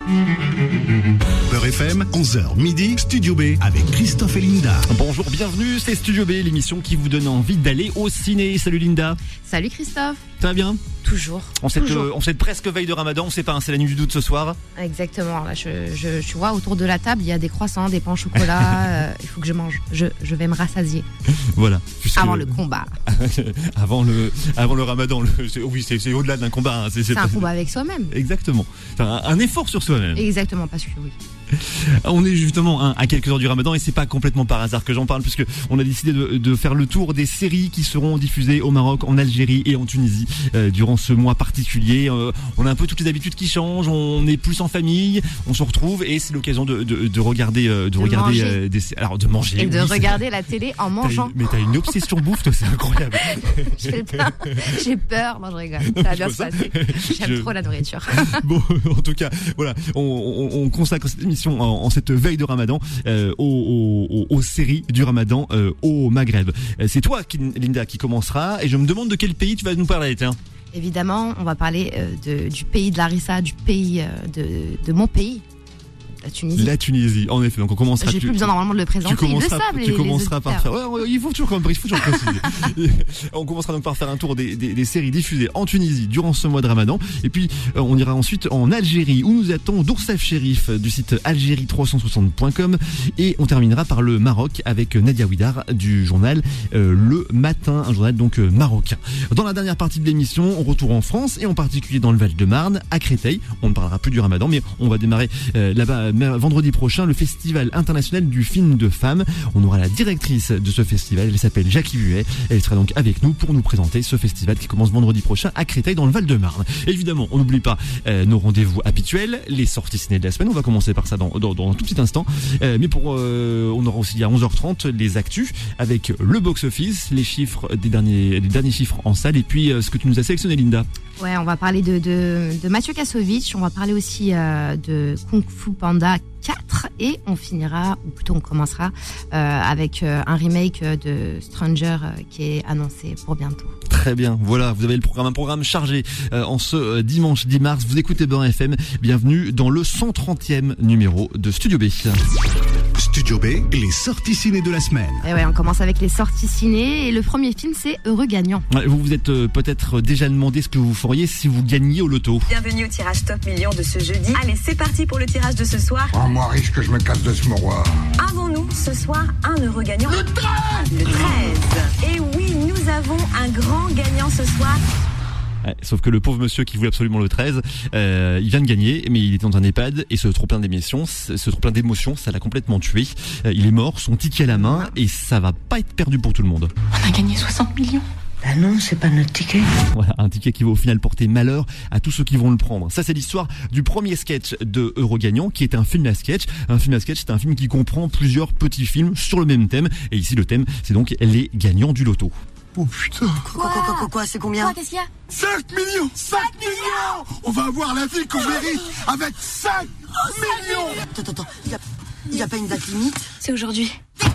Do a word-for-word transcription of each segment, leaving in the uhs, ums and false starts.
Beurre F M, onze heures midi, Studio B avec Christophe et Linda. Bonjour, bienvenue, c'est Studio B, l'émission qui vous donne envie d'aller au ciné. Salut Linda. Salut Christophe. Ça va bien? Toujours. On s'est Toujours. euh, on s'est presque veille de Ramadan, on sait pas, hein, c'est la nuit du doute ce soir. Exactement. Là, je, je, tu vois, autour de la table, il y a des croissants, des pains au chocolat. euh, il faut que je mange. Je, je vais me rassasier. Voilà. Puisque... Avant le combat. avant le, avant le Ramadan. Le, c'est, oui, c'est, c'est au-delà d'un combat. Hein, c'est, c'est, c'est un combat avec soi-même. Exactement. Enfin, un, un effort sur soi-même. Exactement, parce que oui. On est justement hein, à quelques heures du Ramadan et c'est pas complètement par hasard que j'en parle puisque on a décidé de, de faire le tour des séries qui seront diffusées au Maroc, en Algérie et en Tunisie euh, durant ce mois particulier. Euh, on a un peu toutes les habitudes qui changent, on est plus en famille, on se retrouve et c'est l'occasion de, de, de regarder, euh, de, de regarder euh, des, alors de manger et de oui, regarder c'est... la télé en mangeant. T'as, mais t'as une obsession bouffe, toi, c'est incroyable. J'ai peur, j'ai peur. Non, je rigole. Ça va bien se passer. J'aime je... trop la nourriture. Bon, en tout cas, voilà, on, on, on consacre cette émission en, en cette veille de Ramadan euh, aux, aux, aux séries du Ramadan euh, au Maghreb. Euh, c'est toi, qui, Linda, qui commencera et je me demande de quel pays tu vas nous parler. Tiens. Évidemment, on va parler euh, de, du pays de Larissa, du pays euh, de, de mon pays. La Tunisie. La Tunisie, en effet. Donc on commencera. J'ai tu, plus besoin normalement de le présenter. Tu commenceras, ils le savent, tu les, commenceras les par faire. Ouais, ouais, il faut toujours, il faut toujours préciser. On commencera donc par faire un tour des, des, des séries diffusées en Tunisie durant ce mois de Ramadan. Et puis euh, on ira ensuite en Algérie où nous attend Doursef Chérif du site algérie trois cent soixante point com et on terminera par le Maroc avec Nadia Ouidar du journal euh, Le Matin, un journal donc euh, marocain. Dans la dernière partie de l'émission, on retourne en France et en particulier dans le Val-de-Marne, à Créteil. On ne parlera plus du Ramadan, mais on va démarrer euh, là-bas vendredi prochain. Le Festival international du film de femmes. On aura la directrice de ce festival, elle s'appelle Jackie Buet. Elle sera donc avec nous pour nous présenter ce festival qui commence vendredi prochain à Créteil dans le Val-de-Marne. Évidemment, on n'oublie pas euh, nos rendez-vous habituels, les sorties ciné de la semaine. On va commencer par ça dans, dans, dans un tout petit instant. Euh, mais pour, euh, on aura aussi à onze heures trente les actus avec le box-office, les chiffres des derniers, les derniers chiffres en salle et puis euh, ce que tu nous as sélectionné, Linda. Ouais, on va parler de, de, de Mathieu Kassovitch, on va parler aussi euh, de Kung Fu Panda quatre et on finira, ou plutôt on commencera euh, avec euh, un remake de Stranger euh, qui est annoncé pour bientôt. Très bien, voilà, vous avez le programme, un programme chargé euh, en ce euh, dimanche dix mars. Vous écoutez Beurre F M, bienvenue dans le cent trentième numéro de Studio B. Studio B, les sorties ciné de la semaine. Et ouais, on commence avec les sorties ciné et le premier film c'est Heureux Gagnant. Ouais, vous vous êtes euh, peut-être déjà demandé ce que vous feriez si vous gagniez au loto. Bienvenue au tirage Top Million de ce jeudi. Allez, c'est parti pour le tirage de ce soir. Oh, moi riche que je me casse de ce mouroir. Avons-nous ce soir un heureux gagnant? Le treize Le treize. Et oui, nous avons un grand gagnant ce soir. Ouais, sauf que le pauvre monsieur qui voulait absolument le treize, euh, il vient de gagner, mais il était dans un EHPAD et ce trop plein d'émotions, ce trop plein d'émotions, ça l'a complètement tué. Euh, il est mort, son ticket à la main et ça va pas être perdu pour tout le monde. On a gagné soixante millions. Bah non, c'est pas notre ticket. Voilà, un ticket qui va au final porter malheur à tous ceux qui vont le prendre. Ça, c'est l'histoire du premier sketch de Heureux Gagnant, qui est un film à sketch. Un film à sketch, c'est un film qui comprend plusieurs petits films sur le même thème. Et ici, le thème, c'est donc les gagnants du loto. Oh putain. Quoi, quoi, quoi, quoi, quoi, c'est combien? Quoi, qu'est-ce qu'il y a? cinq millions cinq millions. On va avoir la vie qu'on mérite avec cinq millions. Attends, attends, il y a, y a pas une date limite? C'est aujourd'hui.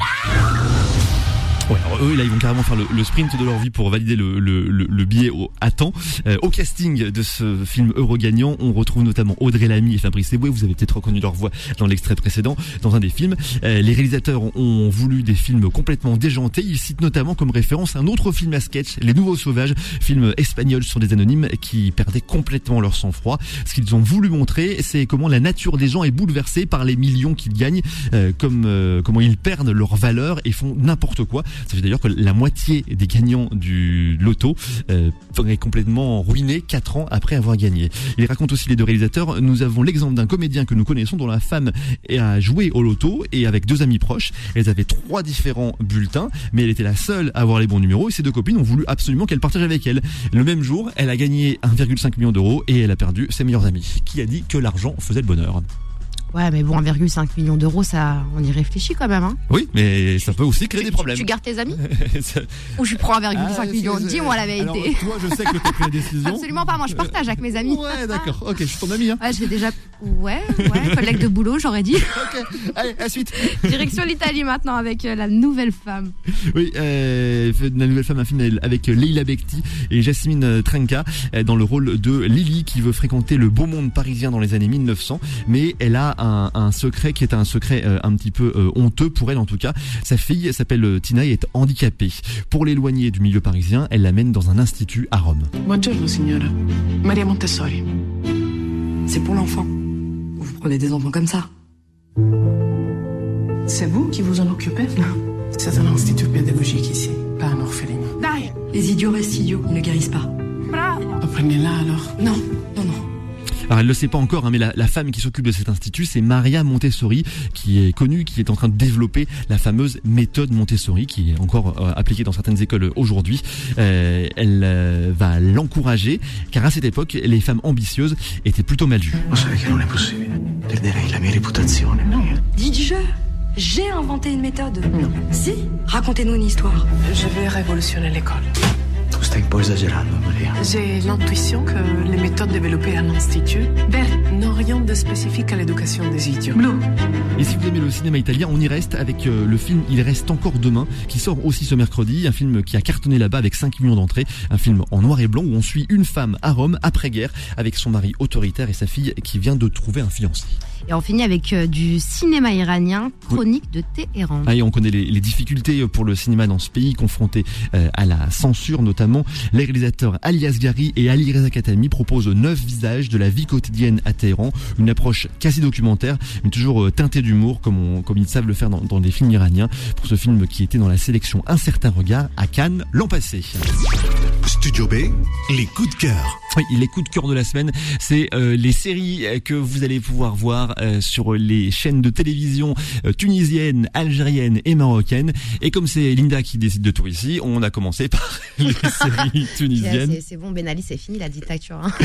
Ouais, alors eux, là, ils vont carrément faire le, le sprint de leur vie pour valider le, le, le, le billet au, à temps. Euh, au casting de ce film Heureux Gagnant, on retrouve notamment Audrey Lamy et Fabrice Eboué. Vous avez peut-être reconnu leur voix dans l'extrait précédent, dans un des films. Euh, les réalisateurs ont, ont voulu des films complètement déjantés. Ils citent notamment comme référence un autre film à sketch, Les Nouveaux Sauvages, film espagnol sur des anonymes qui perdaient complètement leur sang-froid. Ce qu'ils ont voulu montrer, c'est comment la nature des gens est bouleversée par les millions qu'ils gagnent, euh, comme euh, comment ils perdent leur valeur et font n'importe quoi. Ça fait d'ailleurs que la moitié des gagnants du loto euh, seraient complètement ruinés quatre ans après avoir gagné. Il raconte aussi, les deux réalisateurs, nous avons l'exemple d'un comédien que nous connaissons dont la femme a joué au loto et avec deux amis proches. Elles avaient trois différents bulletins, mais elle était la seule à avoir les bons numéros et ses deux copines ont voulu absolument qu'elle partage avec elle. Le même jour, elle a gagné un virgule cinq million d'euros et elle a perdu ses meilleurs amis. Qui a dit que l'argent faisait le bonheur? Ouais, mais bon, un virgule cinq million d'euros, ça, on y réfléchit quand même, hein. Oui, mais ça peut aussi créer tu, des problèmes. Tu, tu gardes tes amis ça... Ou je prends un virgule cinq ah, million? c'est... Dis-moi la vérité. Alors, toi, je sais que tu as pris la décision. Absolument pas, moi je partage avec mes amis. Ouais, d'accord. Ok, je suis ton ami. Hein. Ouais, j'ai déjà. Ouais, ouais, collègue de boulot, j'aurais dit. Ok, allez, à suite. Direction l'Italie maintenant avec euh, La Nouvelle Femme. Oui, euh, La Nouvelle Femme, un film avec Leila Bekti et Jasmine Trenka dans le rôle de Lily qui veut fréquenter le beau monde parisien dans les années mille neuf cents, mais elle a un, un secret qui est un secret euh, un petit peu euh, honteux pour elle en tout cas. Sa fille s'appelle Tina et est handicapée. Pour l'éloigner du milieu parisien, elle l'amène dans un institut à Rome. Buongiorno signora, Maria Montessori. C'est pour l'enfant. Vous prenez des enfants comme ça. C'est vous qui vous en occupez? C'est un institut pédagogique ici, pas un orphelinat. Dai. Les idiots restent idiots, ils ne guérissent pas. Apprenez-la alors. Non, non, non. Alors elle le sait pas encore, hein, mais la, la femme qui s'occupe de cet institut, c'est Maria Montessori, qui est connue, qui est en train de développer la fameuse méthode Montessori, qui est encore euh, appliquée dans certaines écoles aujourd'hui. Euh, elle euh, va l'encourager, car à cette époque, les femmes ambitieuses étaient plutôt mal vues. Lo sai che non è possibile. Perderei la mia reputazione. Dis du jeu. J'ai inventé une méthode. Non. Si. Racontez-nous une histoire. Je vais révolutionner l'école. Tu stai un po' esagerando, Maria. J'ai l'intuition que les méthodes développées à l'Institut n'ont rien de spécifique à l'éducation des idiots. Blue. Et si vous aimez le cinéma italien, on y reste avec euh, le film Il reste encore demain, qui sort aussi ce mercredi, un film qui a cartonné là-bas avec cinq millions d'entrées, un film en noir et blanc où on suit une femme à Rome après-guerre avec son mari autoritaire et sa fille qui vient de trouver un fiancé. Et on finit avec euh, du cinéma iranien, Chronique oui. de Téhéran. Ah, et on connaît les, les difficultés pour le cinéma dans ce pays, confronté euh, à la censure notamment. Les réalisateurs Ali Asghari et Ali Reza Khatami proposent neuf visages de la vie quotidienne à Téhéran, une approche quasi documentaire, mais toujours euh, teintée d'humour, comme, on, comme ils savent le faire dans, dans les films iraniens, pour ce film qui était dans la sélection Un certain regard à Cannes l'an passé. Studio B, les coups de cœur. Oui, les coups de cœur de la semaine, c'est euh, les séries que vous allez pouvoir voir euh, sur les chaînes de télévision euh, tunisiennes, algériennes et marocaines. Et comme c'est Linda qui décide de tout ici, on a commencé par les séries tunisiennes. C'est, c'est bon, Ben Ali, c'est fini la dictature. Hein.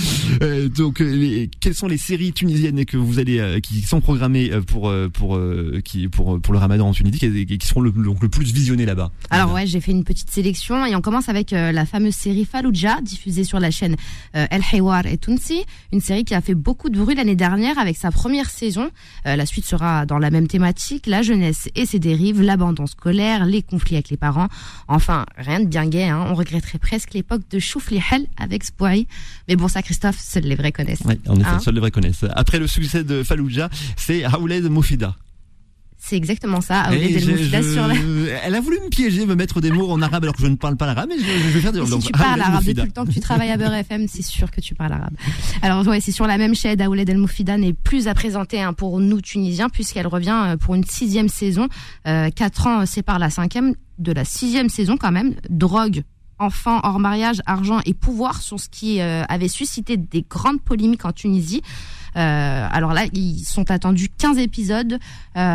euh, donc, les, quelles sont les séries tunisiennes que vous allez, euh, qui sont programmées pour pour euh, qui pour pour le Ramadan en Tunisie, qui, qui seront le, le, le plus visionnées là-bas? Alors ouais, j'ai fait une petite sélection et on commence avec euh, la fameuse série Fallujah, diffusée sur la chaîne Euh, El Hiwar et Tounsi, une série qui a fait beaucoup de bruit l'année dernière avec sa première saison. Euh, la suite sera dans la même thématique, la jeunesse et ses dérives, l'abandon scolaire, les conflits avec les parents. Enfin, rien de bien gai, hein. On regretterait presque l'époque de Choufli Hel avec Sbouari. Mais bon, ça, Christophe, seuls les vrais connaissent. Oui, en effet, hein seuls les vrais connaissent. Après le succès de Fallujah, c'est Aouled Moufida. C'est exactement ça, Aouled El Moufida sur la... Elle a voulu me piéger, me mettre des mots en arabe alors que je ne parle pas l'arabe, mais je, je vais faire des... Si donc, tu parles arabe Moufida. depuis le temps que tu travailles à Beurre F M, c'est sûr que tu parles arabe. Alors ouais, c'est sur la même chaîne, Aouled El Moufida n'est plus à présenter hein, pour nous Tunisiens, puisqu'elle revient pour une sixième saison. Euh, quatre ans séparent la cinquième de la sixième saison quand même. Drogue, enfants hors mariage, argent et pouvoir sont ce qui euh, avait suscité des grandes polémiques en Tunisie. Euh, alors là, ils sont attendus quinze épisodes euh,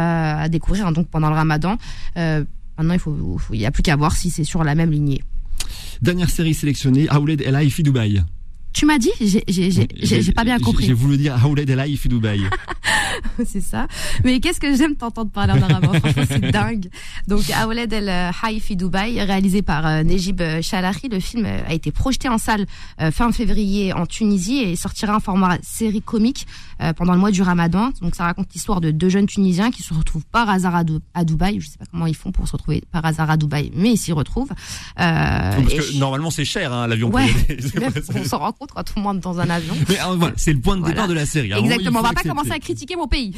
à découvrir hein, donc pendant le Ramadan. Euh, maintenant, il faut, il y a plus qu'à voir si c'est sur la même lignée. Dernière série sélectionnée, Aouled El Haifi Dubaï. Tu m'as dit, j'ai, j'ai, j'ai, j'ai, j'ai pas bien compris. J'ai voulu dire Aouled El Haifi Dubaï. C'est ça. Mais qu'est-ce que j'aime t'entendre parler en arabe. Franchement, c'est dingue. Donc, Aouled El Haifi Dubaï, réalisé par euh, Nejib Chalahi. Le film a été projeté en salle euh, fin février en Tunisie et sortira en format série comique euh, pendant le mois du Ramadan. Donc, ça raconte l'histoire de deux jeunes Tunisiens qui se retrouvent par hasard à, Dou- à Dubaï. Je sais pas comment ils font pour se retrouver par hasard à Dubaï, mais ils s'y retrouvent. Euh, Parce que je... normalement, c'est cher, hein, l'avion. Ouais, même, on s'en rend compte quand on monte dans un avion. Mais euh, voilà, c'est le point de voilà. départ de la série. Alors, exactement, on va accepter. pas commencer à critiquer mon pays.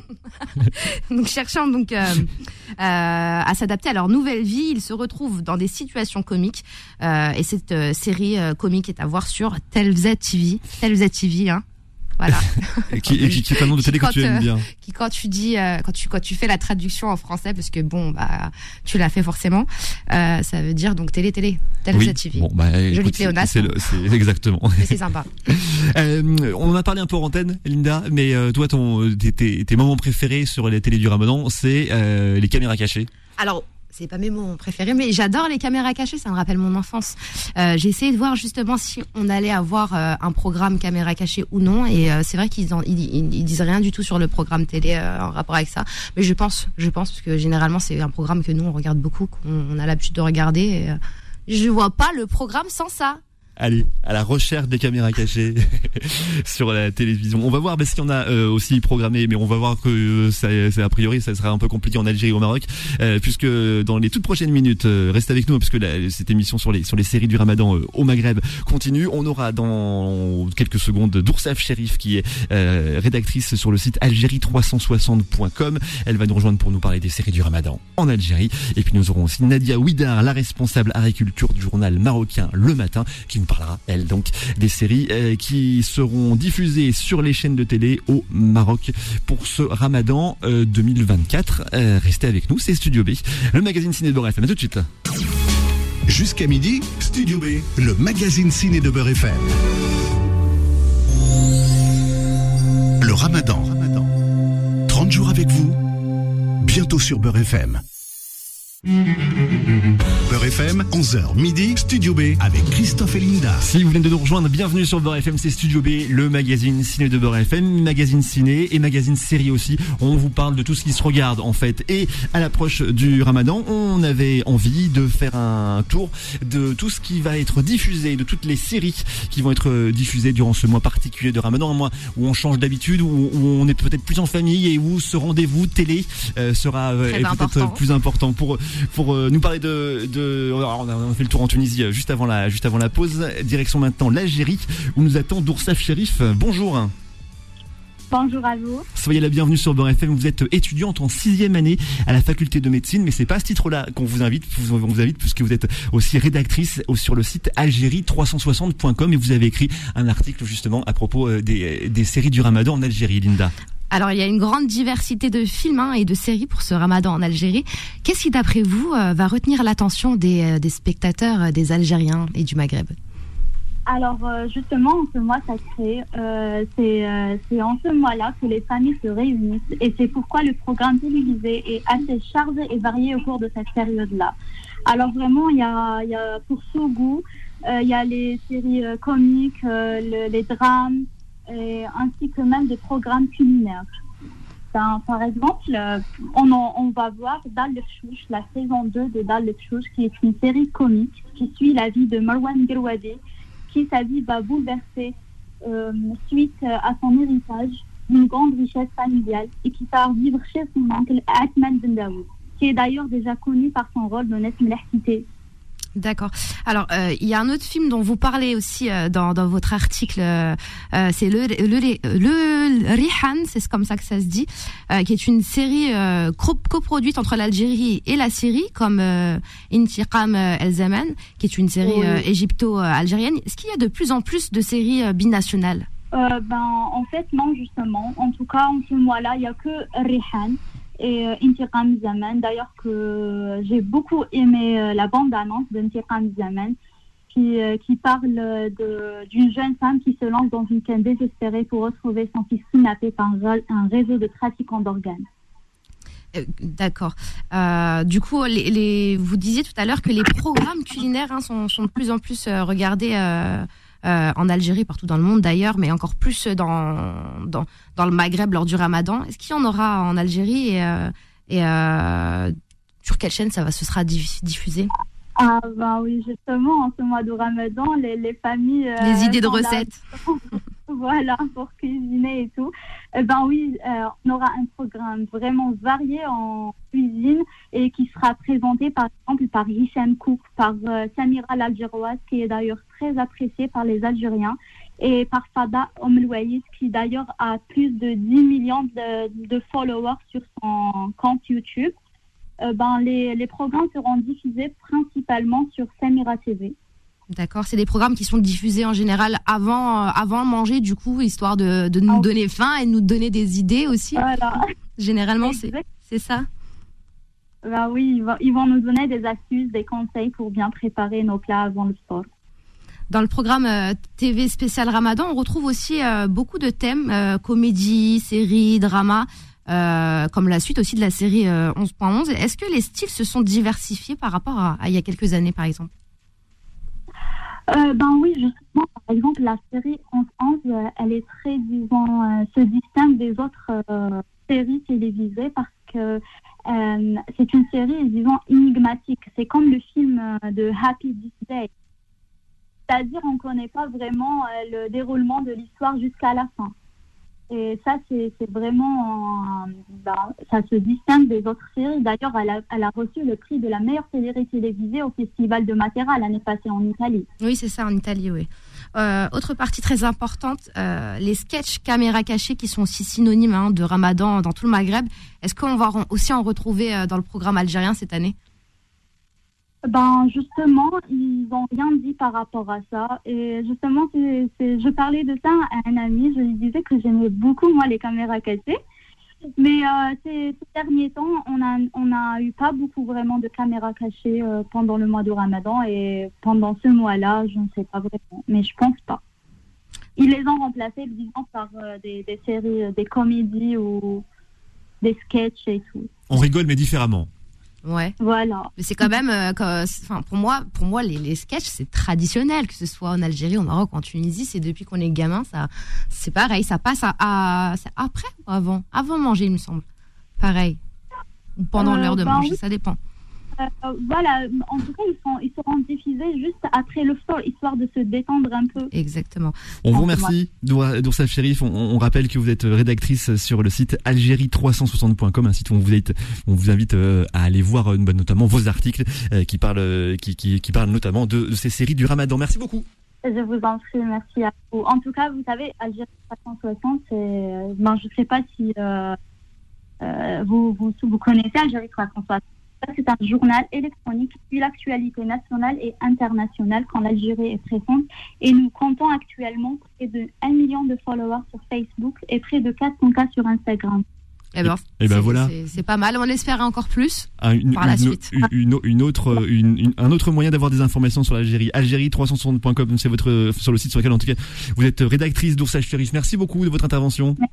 Donc cherchant donc euh, euh, à s'adapter à leur nouvelle vie, ils se retrouvent dans des situations comiques euh, et cette euh, série euh, comique est à voir sur Telvza T V, Telvza T V hein. Voilà. Et qui, et qui, qui est un nom de télé que tu aimes bien. Qui quand tu dis, euh, quand tu quand tu fais la traduction en français, parce que bon bah tu l'as fait forcément, euh, ça veut dire donc télé télé, Telvza oui. T V. Bon bah joli pléonasme. C'est, le, c'est exactement. Mais c'est sympa. euh, on en a parlé un peu en antenne, Linda, mais euh, toi ton tes, tes, tes moments préférés sur les télés du Ramadan, c'est euh, les caméras cachées. Alors. C'est pas mes mots préférés, mais j'adore les caméras cachées, ça me rappelle mon enfance. Euh, j'ai essayé de voir justement si on allait avoir euh, un programme caméra cachée ou non, et euh, c'est vrai qu'ils en, ils, ils disent rien du tout sur le programme télé euh, en rapport avec ça. Mais je pense, je pense parce que généralement c'est un programme que nous on regarde beaucoup, qu'on on a l'habitude de regarder. Et, euh, je vois pas le programme sans ça. Allez, à la recherche des caméras cachées sur la télévision. On va voir parce qu'il y en a euh, aussi programmé, mais on va voir que euh, ça, ça, a priori ça sera un peu compliqué en Algérie et au Maroc, euh, puisque dans les toutes prochaines minutes, euh, restez avec nous parce que la, cette émission sur les sur les séries du Ramadan euh, au Maghreb continue. On aura dans quelques secondes Doursaf Cherif qui est euh, rédactrice sur le site algérie trois cent soixante point com. Elle va nous rejoindre pour nous parler des séries du Ramadan en Algérie. Et puis nous aurons aussi Nadia Ouidar, la responsable agriculture du journal marocain Le Matin, qui nous parlera, elle, donc, des séries euh, qui seront diffusées sur les chaînes de télé au Maroc pour ce Ramadan euh, deux mille vingt-quatre. Euh, restez avec nous, c'est Studio B, le magazine ciné de Beurre F M. À tout de suite. Jusqu'à midi, Studio B, le magazine ciné de Beurre F M. Le Ramadan. trente jours avec vous, bientôt sur Beurre F M. Beurre F M, onze heures midi, Studio B avec Christophe et Linda. Si vous venez de nous rejoindre, bienvenue sur Beurre F M, c'est Studio B, le magazine ciné de Beurre F M, magazine ciné et magazine série aussi. On vous parle de tout ce qui se regarde en fait. Et à l'approche du Ramadan, on avait envie de faire un tour de tout ce qui va être diffusé, de toutes les séries qui vont être diffusées durant ce mois particulier de Ramadan, un mois où on change d'habitude, où, où on est peut-être plus en famille et où ce rendez-vous télé euh, sera euh, est peut-être plus important pour pour euh, nous parler de, de alors on, a, on a fait le tour en Tunisie euh, juste avant la juste avant la pause. Direction maintenant l'Algérie où nous attend Doursaf Cherif. Bonjour. Bonjour à vous. Soyez la bienvenue sur Beurre F M. Vous êtes étudiante en sixième année à la faculté de médecine, mais c'est pas à ce titre-là qu'on vous invite. On vous invite puisque vous êtes aussi rédactrice sur le site algérie trois cent soixante point com et vous avez écrit un article justement à propos des, des séries du Ramadan en Algérie, Linda. Alors, il y a une grande diversité de films hein, et de séries pour ce Ramadan en Algérie. Qu'est-ce qui, d'après vous, euh, va retenir l'attention des, euh, des spectateurs, euh, des Algériens et du Maghreb ? Alors, euh, justement, en ce mois sacré, euh, c'est, euh, c'est en ce mois-là que les familles se réunissent et c'est pourquoi le programme télévisé est assez chargé et varié au cours de cette période-là. Alors, vraiment, il y a, y a pour tout goût, euh, il y a les séries euh, comiques, euh, le, les drames, et ainsi que même des programmes culinaires. Ben, par exemple, euh, on, en, on va voir Dal le Fchouch, la saison deux de Dal le Fchouch, qui est une série comique qui suit la vie de Marwan Guerwadi, qui sa vie va bouleverser euh, suite à son héritage d'une grande richesse familiale et qui part vivre chez son oncle Atman Ben Daoud, qui est d'ailleurs déjà connu par son rôle de Nesm Lahkité. D'accord. Alors, euh, il y a un autre film dont vous parlez aussi euh, dans, dans votre article, euh, c'est le, le, le, le Rihan, c'est comme ça que ça se dit, euh, qui est une série euh, coproduite entre l'Algérie et la Syrie, comme euh, Intiqam El Zaman, qui est une série oui. euh, égypto-algérienne. Est-ce qu'il y a de plus en plus de séries euh, binationales ? euh, ben, En fait, non, justement. En tout cas, en ce mois-là, il n'y a que Rihan et euh, Intiqam Zaman. D'ailleurs que j'ai beaucoup aimé euh, la bande-annonce d'Intiqam Zaman qui, euh, qui parle de, d'une jeune femme qui se lance dans une quête désespérée pour retrouver son fils kidnappé par un réseau de trafiquants d'organes. Euh, d'accord. Euh, du coup, les, les, vous disiez tout à l'heure que les programmes culinaires hein, sont, sont de plus en plus euh, regardés euh, euh, en Algérie, partout dans le monde d'ailleurs, mais encore plus dans, dans, dans le Maghreb lors du Ramadan. Est-ce qu'il y en aura en Algérie et, euh, et euh, sur quelle chaîne ça va, ce sera diffusé ? Ah ben oui, justement, en ce mois de Ramadan, les, les familles... Euh, les idées de recettes. Voilà, pour cuisiner et tout. Eh ben oui, euh, on aura un programme vraiment varié en cuisine et qui sera présenté par exemple par Hicham Cook, par euh, Samira l'Algéroise, qui est d'ailleurs très appréciée par les Algériens, et par Fada Omlouaïd, qui d'ailleurs a plus de dix millions de, de followers sur son compte YouTube. Euh, ben, les, les programmes seront diffusés principalement sur Samira T V. D'accord, c'est des programmes qui sont diffusés en général avant, euh, avant de manger, du coup, histoire de, de nous oh. donner faim et de nous donner des idées aussi. Voilà. Généralement, c'est, c'est ça. Ben oui, ils vont, ils vont nous donner des astuces, des conseils pour bien préparer nos plats avant le sport. Dans le programme euh, T V spécial Ramadan, on retrouve aussi euh, beaucoup de thèmes, euh, comédie, série, drama. Euh, comme la suite aussi de la série euh, onze point onze. Est-ce que les styles se sont diversifiés par rapport à, à il y a quelques années, par exemple ? euh, Ben oui, justement, par exemple, la série onze onze, euh, elle est très, disons, euh, se distingue des autres euh, séries télévisées parce que euh, c'est une série, disons, énigmatique. C'est comme le film euh, de Happy This Day. c'est-à-dire on ne connaît pas vraiment euh, le déroulement de l'histoire jusqu'à la fin. Et ça, c'est, c'est vraiment, euh, bah, ça se distingue des autres séries. D'ailleurs, elle a, elle a reçu le prix de la meilleure série télévisée au Festival de Matera l'année passée en Italie. Oui, c'est ça, en Italie, oui. Euh, autre partie très importante, euh, les sketchs caméra cachée qui sont aussi synonymes hein, de Ramadan dans tout le Maghreb. Est-ce qu'on va aussi en retrouver euh, dans le programme algérien cette année ? Ben justement, ils n'ont rien dit par rapport à ça. Et justement, c'est, c'est, je parlais de ça à un ami. Je lui disais que j'aimais beaucoup, moi, les caméras cachées. Mais euh, ces, ces derniers temps, on a, on a eu pas beaucoup vraiment de caméras cachées euh, pendant le mois de Ramadan. Et pendant ce mois-là, je ne sais pas vraiment. Mais je pense pas. Ils les ont remplacés, disons, par euh, des, des séries, euh, des comédies ou des sketchs et tout. On rigole, mais différemment. Ouais. Voilà. Mais c'est quand même, euh, enfin pour moi, pour moi les, les sketchs c'est traditionnel, que ce soit en Algérie, au Maroc, en Tunisie, c'est depuis qu'on est gamin, ça, c'est pareil, ça passe à, à c'est après ou avant, avant manger il me semble, pareil, ou pendant euh, l'heure de ben manger, oui. Ça dépend. Euh, voilà, en tout cas ils sont, ils seront diffusés juste après le sport, histoire de se détendre un peu. Exactement. On vous remercie, Doursaf Cherif. On, on rappelle que vous êtes rédactrice sur le site algérie trois cent soixante point com, un site où on vous invite, on vous invite à aller voir euh, notamment vos articles euh, qui parlent, euh, qui, qui, qui parlent notamment de, de ces séries du Ramadan. Merci beaucoup. Je vous en prie, merci à vous. En tout cas, vous savez, Algérie trois cent soixante, c'est, ben, je ne sais pas si euh, euh, vous, vous, vous connaissez Algérie trois cent soixante. C'est un journal électronique qui suit l'actualité nationale et internationale quand l'Algérie est présente. Et nous comptons actuellement près de un million de followers sur Facebook et près de quatre cents cas sur Instagram. Eh ben, et ben c'est, voilà. C'est, c'est pas mal. On espère encore plus ah, une, par la une, suite. Une, une, une autre, une, une, un autre moyen d'avoir des informations sur l'Algérie. algérie trois cent soixante point com, c'est votre, sur le site sur lequel, en tout cas, vous êtes rédactrice Doursaf Cherif. Merci beaucoup de votre intervention. Merci.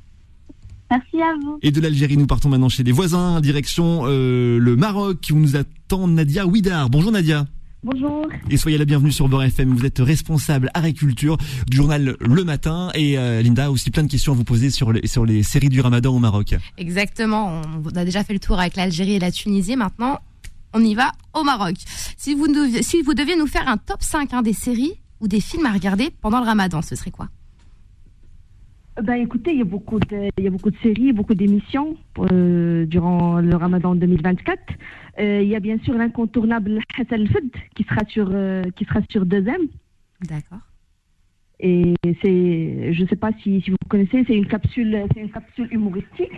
Merci à vous. Et de l'Algérie, nous partons maintenant chez les voisins, direction euh, le Maroc, où nous attend Nadia Ouidar. Bonjour Nadia. Bonjour. Et soyez la bienvenue sur Beurre F M. Vous êtes responsable agriculture du journal Le Matin. Et euh, Linda a aussi plein de questions à vous poser sur les, sur les séries du Ramadan au Maroc. Exactement. On a déjà fait le tour avec l'Algérie et la Tunisie. Maintenant, on y va au Maroc. Si vous, deviez, si vous deviez nous faire un top cinq hein, des séries ou des films à regarder pendant le Ramadan, ce serait quoi ? Ben écoutez, il y a beaucoup de, il y a beaucoup de séries, beaucoup d'émissions euh, durant le Ramadan deux mille vingt-quatre. Euh, il y a bien sûr l'incontournable Hassan El Fed qui sera sur, euh, qui sera sur deux M. D'accord. Et c'est, je sais pas si, si vous connaissez, c'est une capsule, c'est une capsule humoristique.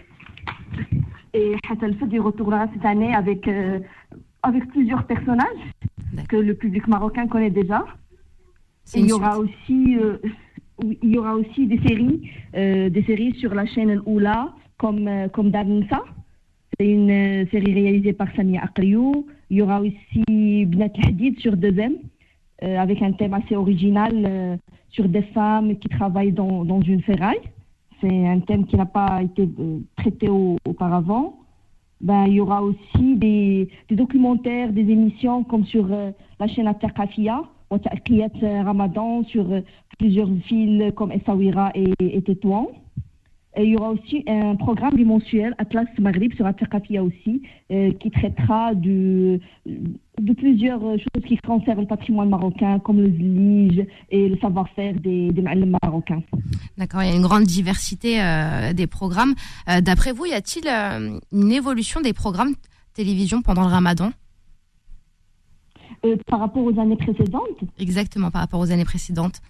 Et Hassan El Fed il retournera cette année avec, euh, avec plusieurs personnages D'accord. que le public marocain connaît déjà. Et il y aura aussi euh, il y aura aussi des séries, euh, des séries sur la chaîne Al-Oula, comme, euh, comme Dar Nisa. C'est une euh, série réalisée par Samia Aqriou. Il y aura aussi Bnat Hadid sur deux M, euh, avec un thème assez original euh, sur des femmes qui travaillent dans, dans une ferraille. C'est un thème qui n'a pas été euh, traité au, auparavant. Ben, il y aura aussi des, des documentaires, des émissions comme sur euh, la chaîne At-Taqafia, Ramadan, sur euh, plusieurs villes comme Essaouira et, et Tétouan. Et il y aura aussi un programme bimensuel, Atlas Maghrib, sur At-Taqafia aussi, euh, qui traitera de, de plusieurs choses qui concernent le patrimoine marocain, comme le zlige et le savoir-faire des, des marocains. D'accord, il y a une grande diversité euh, des programmes. Euh, d'après vous, y a-t-il euh, une évolution des programmes télévision pendant le Ramadan ? Euh, par rapport aux années précédentes ? Exactement, par rapport aux années précédentes.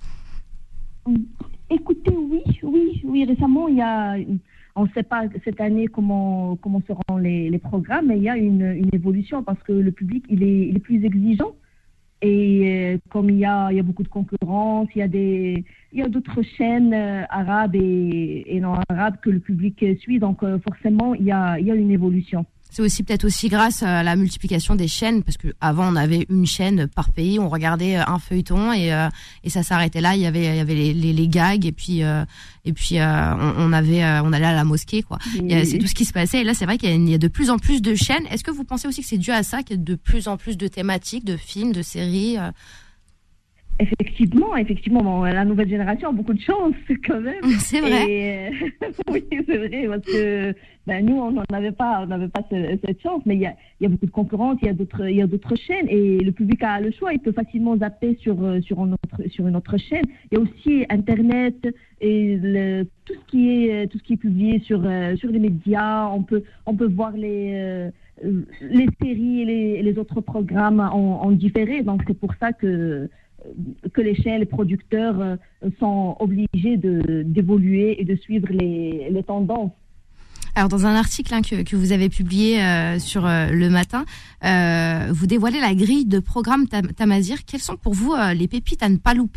Écoutez, oui, oui, oui. Récemment, il y a, on ne sait pas cette année comment comment seront les, les programmes, mais il y a une, une évolution parce que le public il est, il est plus exigeant et euh, comme il y a il y a beaucoup de concurrence, il y a des il y a d'autres chaînes euh, arabes et, et non arabes que le public suit, donc euh, forcément il y a il y a une évolution. C'est aussi peut-être aussi grâce à la multiplication des chaînes, parce que avant on avait une chaîne par pays, on regardait un feuilleton et euh, et ça s'arrêtait là. Il y avait il y avait les les, les gags et puis euh, et puis euh, on, on avait euh, on allait à la mosquée quoi. Il y a, c'est tout ce qui se passait. Et là c'est vrai qu'il y a, il y a de plus en plus de chaînes. Est-ce que vous pensez aussi que c'est dû à ça qu'il y a de plus en plus de thématiques, de films, de séries euh... Effectivement, effectivement, bon, la nouvelle génération a beaucoup de chance quand même. C'est vrai. Et, euh, oui, c'est vrai, parce que ben, nous, on n'avait pas, on n'avait pas ce, cette chance, mais il y a, il y a beaucoup de concurrence, il y a d'autres, il y a d'autres chaînes, et le public a le choix, il peut facilement zapper sur sur un autre autre, sur une autre chaîne. Il y a aussi Internet et le, tout ce qui est tout ce qui est publié sur euh, sur les médias. On peut on peut voir les euh, les séries et les, et les autres programmes en, en différé. Donc c'est pour ça que que les chaînes, les producteurs euh, sont obligés de d'évoluer et de suivre les les tendances. Alors, dans un article hein, que, que vous avez publié euh, sur euh, Le Matin, euh, vous dévoilez la grille de programme Tam- Tamazir. Quelles sont pour vous euh, les pépites à ne pas louper ?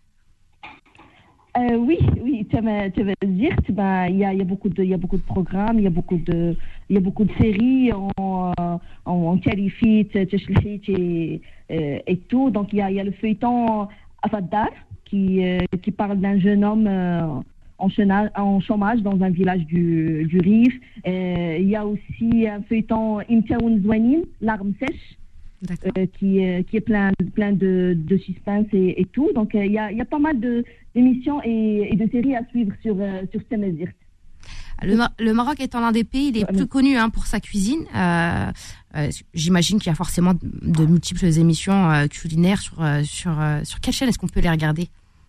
euh, Oui, oui, Tamazir, ben, il y a, il y a beaucoup de, il y a beaucoup de programmes, il y a beaucoup de, il y a beaucoup de séries en en, en Tarifit, Tchlhit et et tout. Donc il y a, il y a le feuilleton Afaddar qui euh, qui parle d'un jeune homme euh, En, chena- en chômage dans un village du, du Rif. Euh, il y a aussi un feuilleton Imtaoun Zouanin, l'arme sèche, euh, qui, euh, qui est plein, plein de, de suspense et, et tout. Donc euh, il, y a, il y a pas mal de, d'émissions et, et de séries à suivre sur, euh, sur Tamazir. Le, Ma- le Maroc étant l'un des pays les plus connus hein, pour sa cuisine, euh, euh, j'imagine qu'il y a forcément de, de multiples émissions euh, culinaires. Sur, euh, sur, euh, sur quelle chaîne est-ce qu'on peut les regarder ?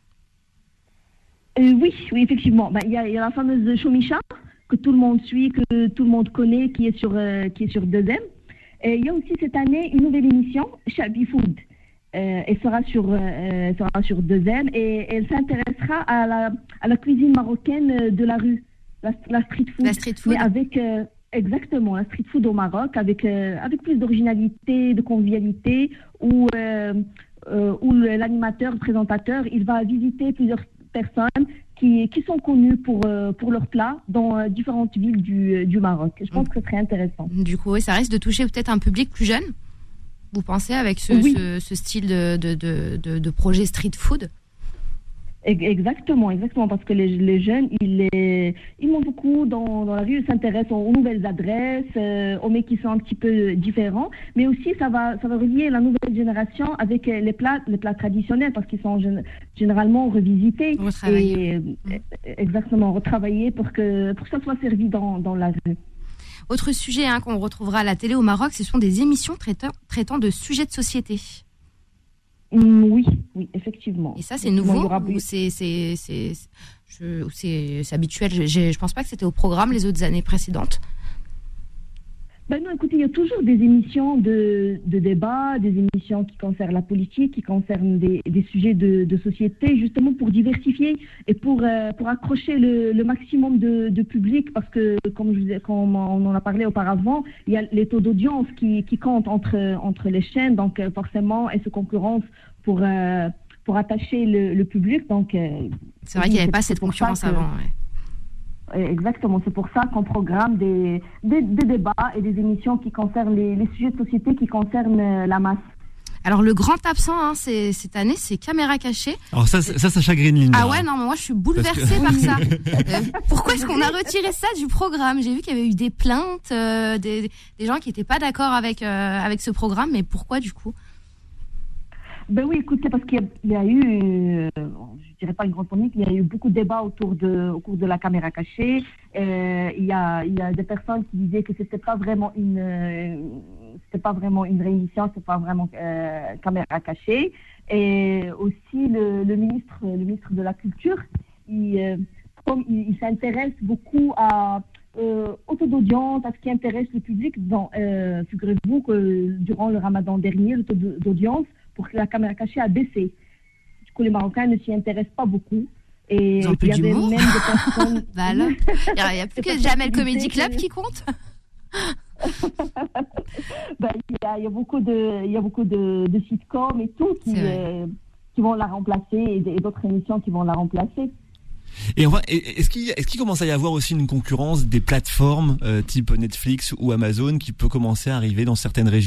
Euh, oui, oui, effectivement. Ben, il y a, il y a la fameuse Chomicha que tout le monde suit, que tout le monde connaît, qui est sur euh, qui est sur deux M. Et il y a aussi cette année une nouvelle émission, Shabi Food. Euh, elle sera sur euh, sera sur deux M et elle s'intéressera à la à la cuisine marocaine de la rue, la, la street food. La street food. Mais avec euh, exactement la street food au Maroc, avec euh, avec plus d'originalité, de convivialité, où euh, euh, où l'animateur, le présentateur, il va visiter plusieurs personnes qui, qui sont connues pour, euh, pour leurs plats dans euh, différentes villes du, du Maroc. Je pense que ce serait intéressant. Du coup, oui, ça risque de toucher peut-être un public plus jeune, vous pensez, avec ce, oui. ce, ce style de, de, de, de, de projet street food ? Exactement, exactement, parce que les, les jeunes, ils, les, ils montent beaucoup dans, dans la rue, ils s'intéressent aux, aux nouvelles adresses, euh, aux mets qui sont un petit peu différents, mais aussi ça va, ça va relier la nouvelle génération avec les plats, les plats traditionnels, parce qu'ils sont gén- généralement revisités et mmh. exactement retravaillés pour que pour que ça soit servi dans, dans la rue. Autre sujet hein, qu'on retrouvera à la télé au Maroc, ce sont des émissions traitant, traitant de sujets de société. Mmh, oui, oui, effectivement. Et ça, c'est nouveau ou c'est, c'est, c'est, je, c'est, c'est habituel. Je, je pense pas que c'était au programme les autres années précédentes. Ben non, écoutez, il y a toujours des émissions de, de débat, des émissions qui concernent la politique, qui concernent des, des sujets de, de société, justement pour diversifier et pour, euh, pour accrocher le, le maximum de, de public, parce que, comme, je vous ai, comme on en a parlé auparavant, il y a les taux d'audience qui, qui comptent entre, entre les chaînes, donc euh, forcément, elles se concurrencent pour, euh, pour attacher le, le public. Donc, euh, c'est vrai qu'il n'y avait pas cette concurrence avant, ouais. Exactement, c'est pour ça qu'on programme des, des, des débats et des émissions qui concernent les, les sujets de société qui concernent la masse. Alors le grand absent hein, c'est, cette année, c'est Caméra Cachée. Alors ça, ça, ça chagrine Linda. Ah ouais, non, mais moi je suis bouleversée que... par ça. euh, pourquoi est-ce qu'on a retiré ça du programme ? J'ai vu qu'il y avait eu des plaintes, euh, des, des gens qui n'étaient pas d'accord avec, euh, avec ce programme, mais pourquoi du coup ? Ben oui, écoutez, parce qu'il y a, il y a eu, euh, je dirais pas une grande polémique, il y a eu beaucoup de débats autour de, au cours de la caméra cachée. Euh, il y a, il y a des personnes qui disaient que c'était pas vraiment une, euh, c'était pas vraiment une réémission, c'était pas vraiment euh, caméra cachée. Et aussi le, le ministre, le ministre de la Culture, il, euh, comme il, il s'intéresse beaucoup à Euh, au taux d'audience, à ce qui intéresse le public. Dans, euh, figurez-vous que durant le ramadan dernier, le taux d'audience pour la caméra cachée a baissé. Du coup, les Marocains ne s'y intéressent pas beaucoup. Et ils ont il y avait d'humour. même des personnes... bah alors, il n'y a, a plus que Jamel Comedy Club qui compte. bah, il, y a, il y a beaucoup de, il y a beaucoup de, de sitcoms et tout qui, euh, qui vont la remplacer et, et d'autres émissions qui vont la remplacer. Et enfin, est-ce qu'il, est-ce qu'il commence à y avoir aussi une concurrence des plateformes euh, type Netflix ou Amazon qui peut commencer à arriver dans certaines régions ?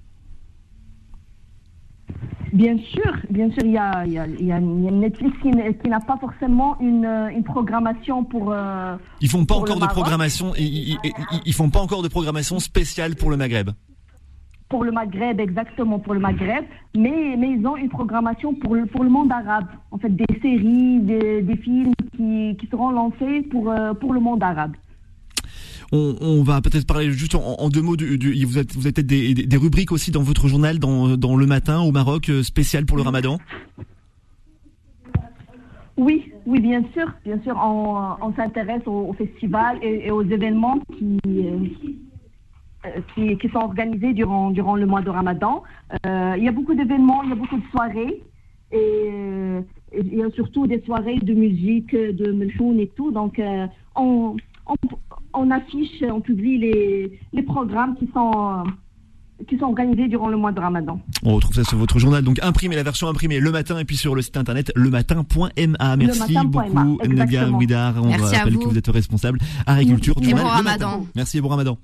Bien sûr, bien sûr, il y a, il y a, il y a Netflix qui, qui n'a pas forcément une, une programmation pour. Euh, ils font pas pour encore de programmation. Ils, ils, ils, ils font pas encore de programmation spéciale pour le Maghreb. Pour le Maghreb, exactement, pour le Maghreb. Mais, mais ils ont une programmation pour le, pour le monde arabe. En fait, des séries, des, des films qui, qui seront lancés pour, euh, pour le monde arabe. On, on va peut-être parler juste en, en deux mots du, du vous êtes, vous êtes des, des, des rubriques aussi dans votre journal, dans, dans Le Matin au Maroc, spécial pour le Ramadan. Oui, oui, bien sûr, bien sûr, on, on s'intéresse aux, aux festivals et, et aux événements qui, euh, qui, qui sont organisés durant, durant le mois de Ramadan. Euh, il y a beaucoup d'événements, il y a beaucoup de soirées, et, euh, et il y a surtout des soirées de musique, de melhoun et tout. Donc, euh, on, on, on affiche, on publie les, les programmes qui sont... qui sont organisés durant le mois de Ramadan. On retrouve ça sur votre journal, donc imprimé, la version imprimée le matin, et puis sur le site internet lematin point m a. Merci beaucoup Nadia Ouidar. On Merci rappelle vous. que vous êtes responsable Agriculture du Et bon journal Le Ramadan. Matin. Merci et bon Ramadan.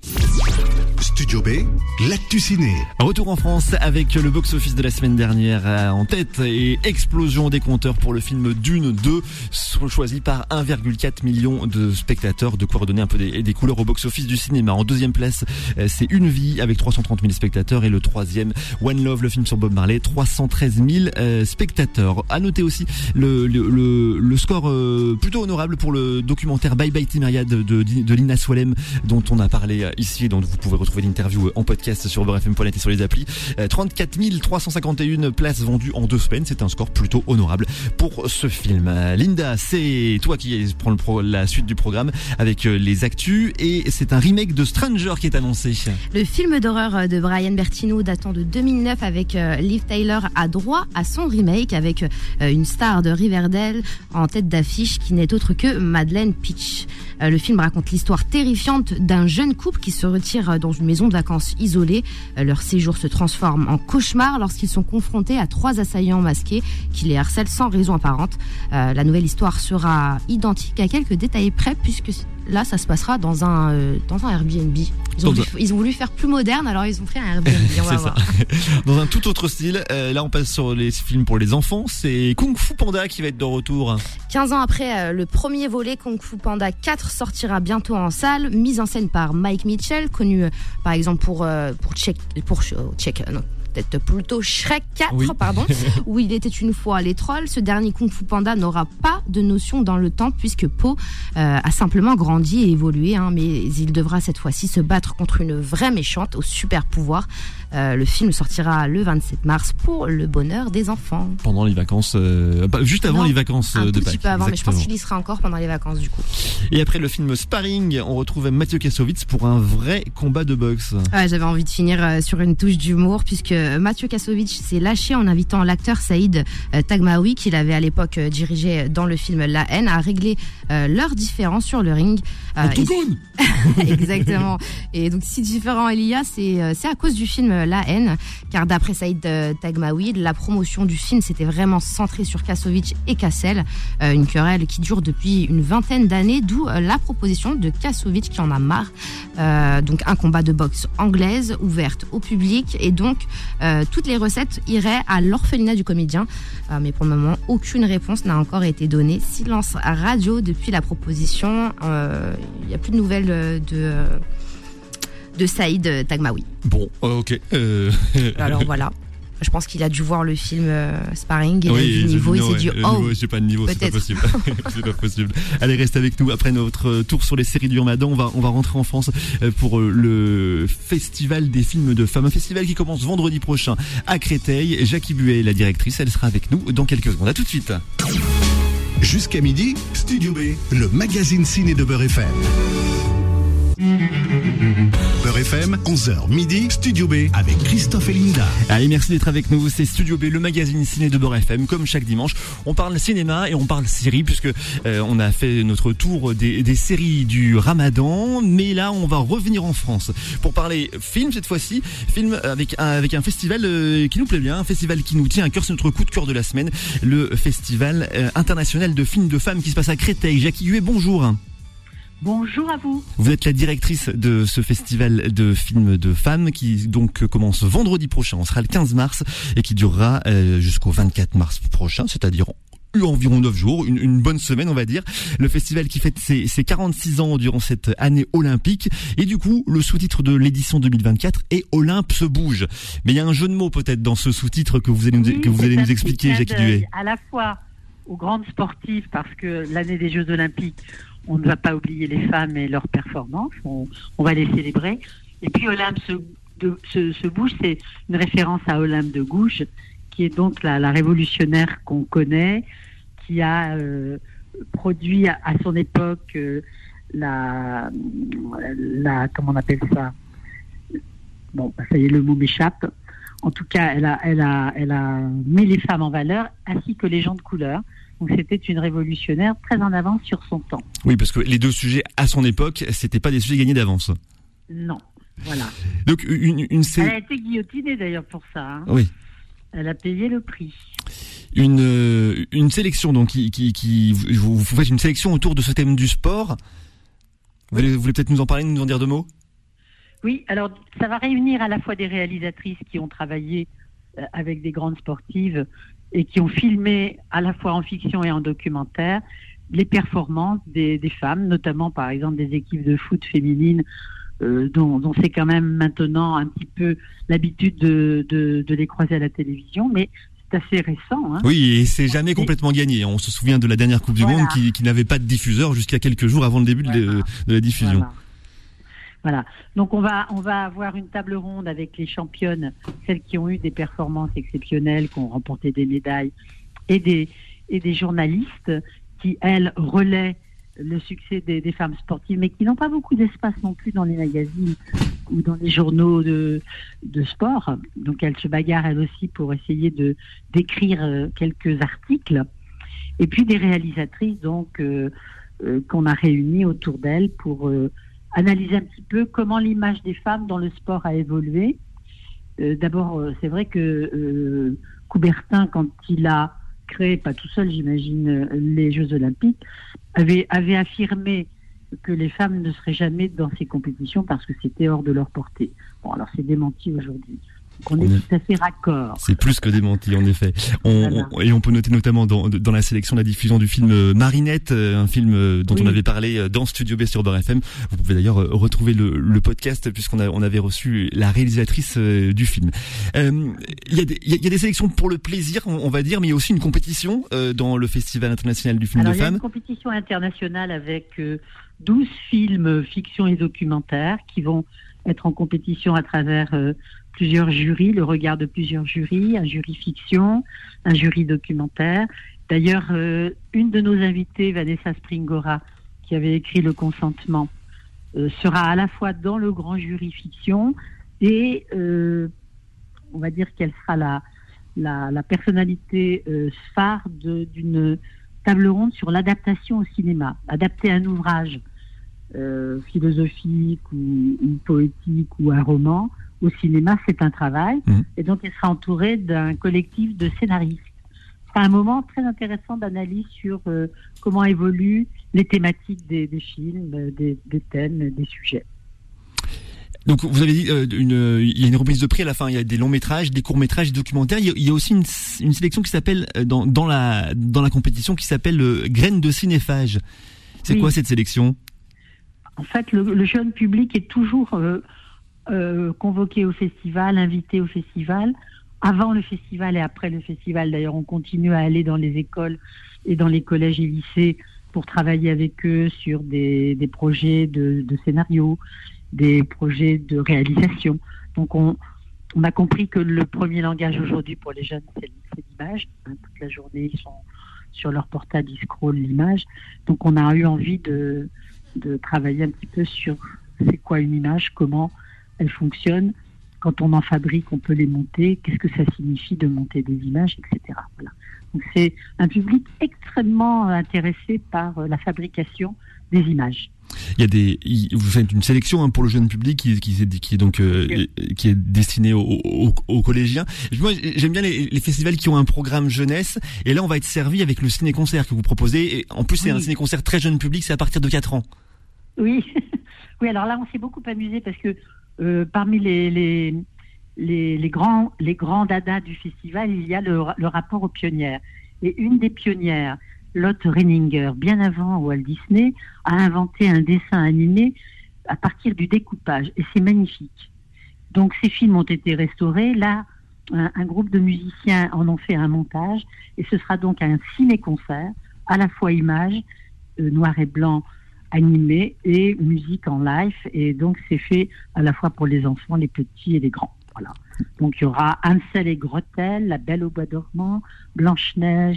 Studio B, l'actu ciné. Retour en France avec le box-office de la semaine dernière euh, en tête et explosion des compteurs pour le film Dune deux, choisi par un virgule quatre million de spectateurs, de quoi redonner un peu des, des couleurs au box-office du cinéma. En deuxième place, euh, c'est Une vie avec trois cent trente mille spectateurs, et le troisième, One Love, le film sur Bob Marley, trois cent treize mille euh, spectateurs. À noter aussi le, le, le, le score euh, plutôt honorable pour le documentaire Bye Bye Timériade de, de, de Lina Swalem, dont on a parlé euh, ici et dont vous pouvez retrouver l'interview en podcast sur beurre f m point net et sur les applis. Euh, trente-quatre mille trois cent cinquante et une places vendues en deux semaines. C'est un score plutôt honorable pour ce film. Euh, Linda, c'est toi qui prends le pro, la suite du programme avec euh, les actus, et c'est un remake de Stranger qui est annoncé. Le film d'horreur de Brian Bertino datant de deux mille neuf avec euh, Liv Tyler a droit à son remake avec euh, une star de Riverdale en tête d'affiche qui n'est autre que Madeleine Peach. Euh, le film raconte l'histoire terrifiante d'un jeune couple qui se retire dans une maison de vacances isolée. Euh, leur séjour se transforme en cauchemar lorsqu'ils sont confrontés à trois assaillants masqués qui les harcèlent sans raison apparente. Euh, la nouvelle histoire sera identique à quelques détails près, puisque là, ça se passera dans un, euh, dans un Airbnb. Ils ont, voulu, ils ont voulu faire plus moderne, alors ils ont pris un Airbnb. On va voir. Dans un tout autre style, euh, là on passe sur les films pour les enfants. C'est Kung Fu Panda qui va être de retour. quinze ans après euh, le premier volet, Kung Fu Panda quatre sortira bientôt en salle. Mise en scène par Mike Mitchell, connu euh, par exemple pour, euh, pour Check... Pour, oh, check non. Peut-être plutôt Shrek quatre, oui. pardon, où il était une fois les trolls. Ce dernier Kung Fu Panda n'aura pas de notion dans le temps, puisque Po euh, a simplement grandi et évolué, hein, mais il devra cette fois-ci se battre contre une vraie méchante au super pouvoir. Euh, le film sortira le vingt-sept mars pour le bonheur des enfants. Pendant les vacances, euh, bah, juste avant non, les vacances un de tout Pâques. petit peu avant, exactement. mais je pense qu'il y sera encore pendant les vacances du coup. Et après le film Sparring, on retrouve Mathieu Kassovitz pour un vrai combat de boxe. Ouais, j'avais envie de finir euh, sur une touche d'humour, puisque Mathieu Kassovitz s'est lâché en invitant l'acteur Saïd euh, Tagmaoui, qu'il avait à l'époque euh, dirigé dans le film La Haine, à régler euh, leurs différends sur le ring. Euh, et... Exactement. Et donc si différent il y a, c'est, euh, c'est à cause du film La Haine, car d'après Saïd euh, Tagmaoui, la promotion du film s'était vraiment centrée sur Kassovitz et Cassel, euh, une querelle qui dure depuis une vingtaine d'années, d'où euh, la proposition de Kassovitz qui en a marre. Euh, donc un combat de boxe anglaise ouverte au public, et donc euh, toutes les recettes iraient à l'orphelinat du comédien, euh, mais pour le moment aucune réponse n'a encore été donnée. Silence radio depuis la proposition. Il euh, n'y a plus de nouvelles de euh, de Saïd Tagmaoui. Bon, ok. Euh... Alors voilà. Je pense qu'il a dû voir le film euh, Sparring et oui, il a vu le niveau, il s'est dit ouais, oh, niveau, j'ai pas de niveau, c'est pas possible. C'est pas possible. Allez, reste avec nous après notre tour sur les séries du Ramadan. On va on va rentrer en France pour le festival des films de femmes, un festival qui commence vendredi prochain à Créteil. Jackie Buet, la directrice, elle sera avec nous dans quelques secondes. À tout de suite. Jusqu'à midi, Studio B, le magazine ciné de Beurre F M. Beurre F M, onze heures midi, Studio B avec Christophe et Linda. Allez, merci d'être avec nous. C'est Studio B, le magazine ciné de Beurre F M. Comme chaque dimanche, on parle cinéma et on parle séries, puisque euh, on a fait notre tour des, des séries du Ramadan. Mais là, on va revenir en France pour parler film cette fois-ci. Film avec un, avec un festival euh, qui nous plaît bien, un festival qui nous tient à cœur. C'est notre coup de cœur de la semaine, le Festival euh, international de films de femmes qui se passe à Créteil. Jackie Huet, bonjour. Bonjour à vous. Vous êtes la directrice de ce festival de films de femmes qui donc commence vendredi prochain. On sera le quinze mars et qui durera euh, jusqu'au vingt-quatre mars prochain, c'est-à-dire environ neuf jours, une, une bonne semaine on va dire. Le festival qui fête ses, ses quarante-six ans durant cette année olympique, et du coup le sous-titre de l'édition deux mille vingt-quatre est Olympe se bouge. Mais il y a un jeu de mots peut-être dans ce sous-titre que vous allez nous, oui, que vous allez nous expliquer, Jackie Duet. À la fois aux grandes sportives, parce que l'année des Jeux Olympiques, on ne va pas oublier les femmes et leurs performances, on, on va les célébrer. Et puis Olympe se, de, se, se bouge, c'est une référence à Olympe de Gouges, qui est donc la, la révolutionnaire qu'on connaît, qui a euh, produit à, à son époque euh, la, la, comment on appelle ça, bon, ça y est, le mot m'échappe. En tout cas, elle a, elle a, elle a mis les femmes en valeur, ainsi que les gens de couleur. Donc c'était une révolutionnaire très en avance sur son temps. Oui, parce que les deux sujets à son époque, c'était pas des sujets gagnés d'avance. Non, voilà. Donc une, une sé... Elle a été guillotinée d'ailleurs pour ça. Hein. Oui. Elle a payé le prix. Une euh, une sélection donc qui qui, qui vous, vous faites une sélection autour de ce thème du sport. Vous voulez, vous voulez peut-être nous en parler, nous en dire deux mots? Oui, alors ça va réunir à la fois des réalisatrices qui ont travaillé euh, avec des grandes sportives et qui ont filmé à la fois en fiction et en documentaire les performances des, des femmes, notamment par exemple des équipes de foot féminines euh, dont, dont c'est quand même maintenant un petit peu l'habitude de, de, de les croiser à la télévision, mais c'est assez récent. Hein. Oui, et c'est jamais complètement gagné. On se souvient de la dernière Coupe du Voilà. Monde qui, qui n'avait pas de diffuseur jusqu'à quelques jours avant le début Voilà. de, de la diffusion. Voilà. Voilà. Donc on va on va avoir une table ronde avec les championnes, celles qui ont eu des performances exceptionnelles, qui ont remporté des médailles, et des et des journalistes qui elles relaient le succès des, des femmes sportives, mais qui n'ont pas beaucoup d'espace non plus dans les magazines ou dans les journaux de de sport. Donc elles se bagarrent elles aussi pour essayer de d'écrire euh, quelques articles. Et puis des réalisatrices donc euh, euh, qu'on a réunies autour d'elles pour euh, analyser un petit peu comment l'image des femmes dans le sport a évolué. Euh, d'abord, euh, c'est vrai que euh, Coubertin, quand il a créé, pas tout seul j'imagine, euh, les Jeux Olympiques, avait, avait affirmé que les femmes ne seraient jamais dans ces compétitions parce que c'était hors de leur portée. Bon, alors c'est démenti aujourd'hui. Donc on est On est- tout à fait raccord. C'est plus que démenti, en effet. On, Voilà. on- et on peut noter notamment dans, dans la sélection la diffusion du film euh, Marinette, euh, un film euh, dont Oui. on avait parlé euh, dans Studio B sur Beurre F M. Vous pouvez d'ailleurs euh, retrouver le, le podcast puisqu'on a, on avait reçu la réalisatrice euh, du film. Euh, Il y, a des- il y a- il y a des sélections pour le plaisir, on, on va dire, mais il y a aussi une compétition euh, dans le Festival international du film Alors, de il y a femmes. une compétition internationale avec euh, douze films euh, fiction et documentaires qui vont être en compétition à travers euh, plusieurs jurys, le regard de plusieurs jurys, un jury fiction, un jury documentaire. D'ailleurs, euh, une de nos invitées, Vanessa Springora, qui avait écrit Le Consentement, euh, sera à la fois dans le grand jury fiction et euh, on va dire qu'elle sera la, la, la personnalité euh, phare de- d'une table ronde sur l'adaptation au cinéma. Adapter un ouvrage euh, philosophique ou, ou poétique ou un roman au cinéma, c'est un travail. Mmh. Et donc, elle sera entourée d'un collectif de scénaristes. C'est un moment très intéressant d'analyse sur euh, comment évoluent les thématiques des, des films, euh, des, des thèmes, des sujets. Donc vous avez dit euh, une, il y a une remise de prix à la fin. Il y a des longs métrages, des courts métrages, des documentaires. Il y a, il y a aussi une, une sélection qui s'appelle euh, dans, dans la dans la compétition qui s'appelle euh, Graines de cinéphage. C'est Oui. quoi cette sélection? En fait, le, le jeune public est toujours euh, euh, convoqué au festival, invité au festival, avant le festival et après le festival. D'ailleurs, on continue à aller dans les écoles et dans les collèges et lycées pour travailler avec eux sur des, des projets de, de scénario, des projets de réalisation. Donc, on, on a compris que le premier langage aujourd'hui pour les jeunes, c'est c'est l'image. Hein, toute la journée, ils sont sur leur portable, ils scrollent l'image. Donc, on a eu envie de de travailler un petit peu sur c'est quoi une image, comment elle fonctionne, quand on en fabrique, on peut les monter, qu'est-ce que ça signifie de monter des images, et cetera. Voilà. Donc c'est un public extrêmement intéressé par la fabrication des images. Il y a des, il- vous faites une sélection hein, pour le jeune public qui, qui, est- qui est donc euh, qui est destiné aux, aux, aux collégiens. Moi, j'aime bien les, les festivals qui ont un programme jeunesse. Et là, on va être servi avec le ciné-concert que vous proposez. Et en plus, c'est Oui. un ciné-concert très jeune public. C'est à partir de quatre ans. Oui, oui. Alors là, on s'est beaucoup amusé parce que euh, parmi les, les les les grands les grands dadas du festival, il y a le, le rapport aux pionnières. Et une des pionnières, Lotte Renninger, bien avant Walt Disney, a inventé un dessin animé à partir du découpage. Et c'est magnifique. Donc ces films ont été restaurés. Là, un, un groupe de musiciens en ont fait un montage. Et ce sera donc un ciné-concert, à la fois image, euh, noir et blanc, animé, et musique en live. Et donc c'est fait à la fois pour les enfants, les petits et les grands. Voilà. Donc il y aura Hansel et Gretel, La Belle au bois dormant, Blanche-Neige,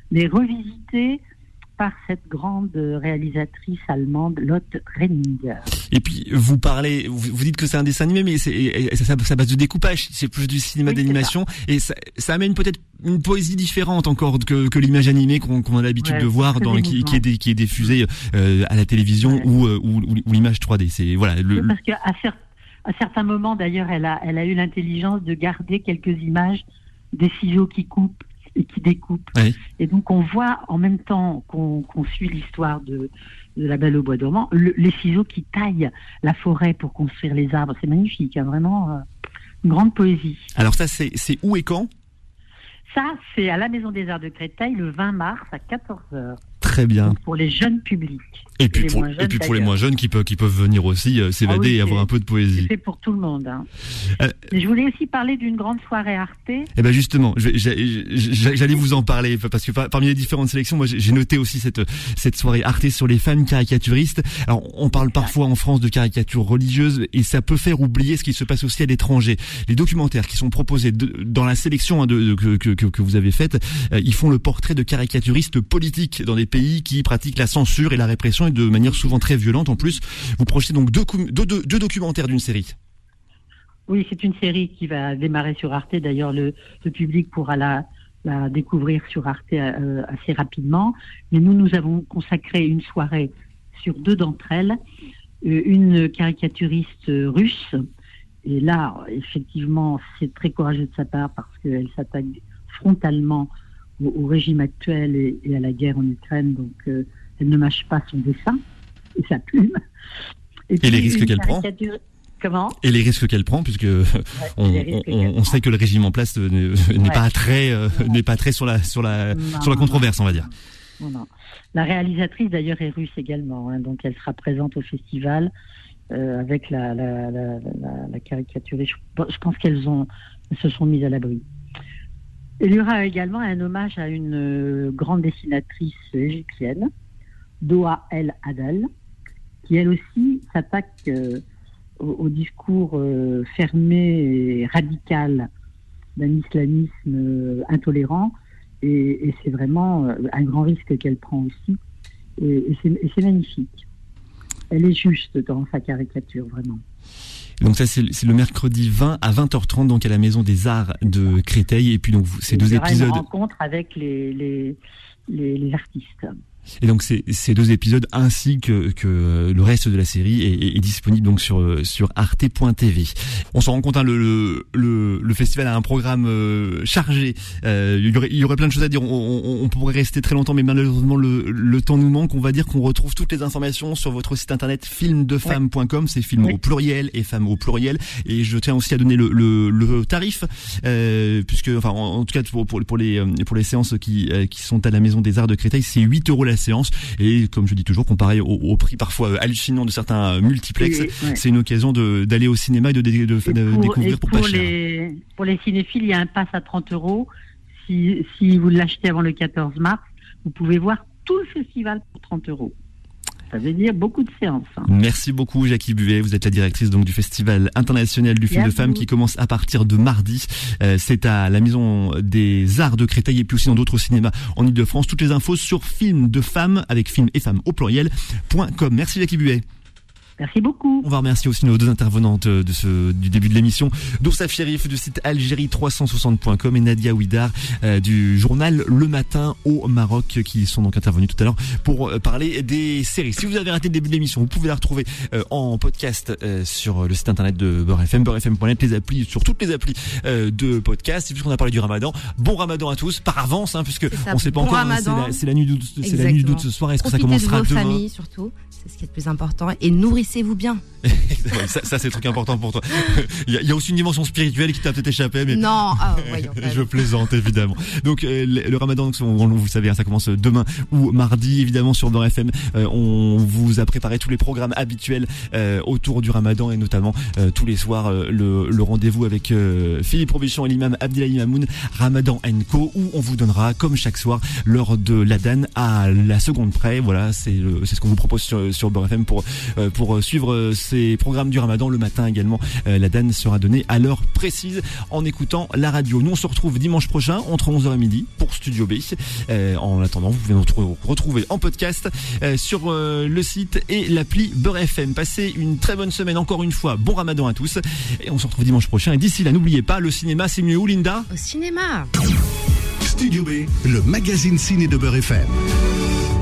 mais revisité par cette grande réalisatrice allemande Lotte Renninger. Et puis vous parlez, vous, vous dites que c'est un dessin animé, mais c'est ça, ça, ça base de découpage, c'est plus du cinéma oui, d'animation, et ça, ça amène peut-être une poésie différente encore que, que l'image animée qu'on, qu'on a l'habitude ouais, de voir, dans, qui, qui, est, qui est diffusée euh, à la télévision ouais. ou, ou, ou, ou l'image trois D. C'est voilà. Le, parce qu'à cer- à certains moments, d'ailleurs, elle a, elle a eu l'intelligence de garder quelques images des ciseaux qui coupent et qui découpe. Oui. Et donc on voit en même temps qu'on, qu'on suit l'histoire de, de la Belle au bois dormant, le, les ciseaux qui taillent la forêt pour construire les arbres. C'est magnifique, hein, vraiment euh, une grande poésie. Alors ça, c'est, c'est où et quand ? Ça, c'est à la Maison des Arts de Créteil le vingt mars à quatorze heures. Très bien. Donc pour les jeunes publics. Et puis, pour, et puis pour les moins jeunes qui peuvent, qui peuvent venir aussi euh, s'évader ah oui, et avoir un peu de poésie. C'est pour tout le monde. Hein. Euh, Mais je voulais aussi parler d'une grande soirée Arte. Eh ben justement, je, je, j'allais vous en parler parce que parmi les différentes sélections, moi j'ai noté aussi cette cette soirée Arte sur les femmes caricaturistes. Alors on parle parfois en France de caricatures religieuses et ça peut faire oublier ce qui se passe aussi à l'étranger. Les documentaires qui sont proposés de, dans la sélection hein, de, de, que, que, que vous avez faite, euh, ils font le portrait de caricaturistes politiques dans des pays qui pratiquent la censure et la répression et de manière souvent très violente. En plus, vous projetez donc deux, deux, deux, deux documentaires d'une série. Oui, c'est une série qui va démarrer sur Arte. D'ailleurs, le, le public pourra la, la découvrir sur Arte euh, assez rapidement. Mais nous, nous avons consacré une soirée sur deux d'entre elles. Euh, une caricaturiste russe. Et là, effectivement, c'est très courageux de sa part parce qu'elle s'attaque frontalement au, au régime actuel et, et à la guerre en Ukraine. Donc, euh, elle ne mâche pas son dessin et sa plume. Et, et les risques qu'elle prend Comment Et les risques qu'elle prend, puisque ouais, on, on, on sait que le régime en place n'est, n'est ouais. pas très, euh, ouais. n'est pas très sur la sur la non, sur la controverse, on va dire. Non, non. La réalisatrice d'ailleurs est russe également, hein, donc elle sera présente au festival euh, avec la la, la, la, la caricaturiste. Je, je pense qu'elles ont elles se sont mises à l'abri. Il y aura également un hommage à une euh, grande dessinatrice égyptienne, Doa El Adel, qui elle aussi s'attaque euh, au, au discours euh, fermé et radical d'un islamisme euh, intolérant, et, et c'est vraiment euh, un grand risque qu'elle prend aussi, et, et, c'est, et c'est magnifique. Elle est juste dans sa caricature, vraiment. Donc ça c'est, c'est le mercredi vingt à vingt heures trente donc à la Maison des Arts de Créteil, et puis donc ces deux épisodes. Il y aura une rencontre avec les les les, les artistes. Et donc ces, ces deux épisodes ainsi que, que le reste de la série est, est, est disponible donc sur sur arte point t v. On s'en rend compte, hein, le, le le festival a un programme euh, chargé. Euh, il y aurait il y aurait plein de choses à dire. On, on, on pourrait rester très longtemps, mais malheureusement le le temps nous manque. On va dire qu'on retrouve toutes les informations sur votre site internet film de femmes point com. C'est film oui. au pluriel et femmes au pluriel. Et je tiens aussi à donner le le, le tarif, euh, puisque enfin en, en tout cas pour pour pour les pour les séances qui qui sont à la Maison des Arts de Créteil, c'est huit euros la séance, et comme je dis toujours, comparé au, au prix parfois hallucinant de certains multiplex, oui, oui. c'est une occasion de d'aller au cinéma et de, de, de, de pour, découvrir pour, pour pas cher. Les, pour les cinéphiles, il y a un pass à trente euros. Si, si vous l'achetez avant le quatorze mars, vous pouvez voir tout le festival pour trente euros. Ça veut dire beaucoup de séances. Hein. Merci beaucoup Jackie Buet, vous êtes la directrice donc du Festival international du film Merci. de femmes qui commence à partir de mardi. Euh, c'est à la Maison des Arts de Créteil et puis aussi dans d'autres cinémas en Ile-de-France. Toutes les infos sur film de femmes avec film et femmes au pluriel point com. Merci Jackie Buet. Merci beaucoup. On va remercier aussi nos deux intervenantes de ce, du début de l'émission. Doursaf Chérif du site algérie trois cent soixante point com et Nadia Ouidar euh, du journal Le Matin au Maroc, qui sont donc intervenus tout à l'heure pour euh, parler des séries. Si vous avez raté le début de l'émission, vous pouvez la retrouver euh, en podcast euh, sur le site internet de Beurre F M, beurre f m point net, les applis, sur toutes les applis euh, de podcast. Et puisqu'on a parlé du Ramadan, bon Ramadan à tous, par avance, hein, puisque on sait pas bon encore, Ramadan. c'est la, c'est la nuit d'août, c'est la nuit d'août ce soir. Est-ce Profitez que ça commencera de vos demain? familles surtout, c'est ce qui est le plus important, et nourrissez-vous bien. ça, ça c'est le truc important pour toi. Il y a, il y a aussi une dimension spirituelle qui t'a peut-être échappé, mais non, oh, voyons, je plaisante évidemment. Donc euh, le, le Ramadan, on, on, vous le savez, hein, ça commence demain ou mardi, évidemment sur Beurre F M. Euh, on vous a préparé tous les programmes habituels euh, autour du Ramadan, et notamment euh, tous les soirs euh, le, le rendez-vous avec euh, Philippe Robichon et l'imam Abdelhaim Mamoun, Ramadan and Co, où on vous donnera comme chaque soir l'heure de l'Adhan à la seconde près. Voilà, c'est le, c'est ce qu'on vous propose sur, sur Beurre F M pour euh, pour pour suivre ces programmes du Ramadan. Le matin également, la danne sera donnée à l'heure précise en écoutant la radio. Nous, on se retrouve dimanche prochain entre onze heures et midi pour Studio B. Euh, en attendant, vous pouvez nous retrouver en podcast euh, sur euh, le site et l'appli Beurre F M. Passez une très bonne semaine encore une fois. Bon Ramadan à tous. Et on se retrouve dimanche prochain. Et d'ici là, n'oubliez pas, le cinéma, c'est mieux où, Linda ? Au cinéma. Studio B, le magazine ciné de Beurre F M.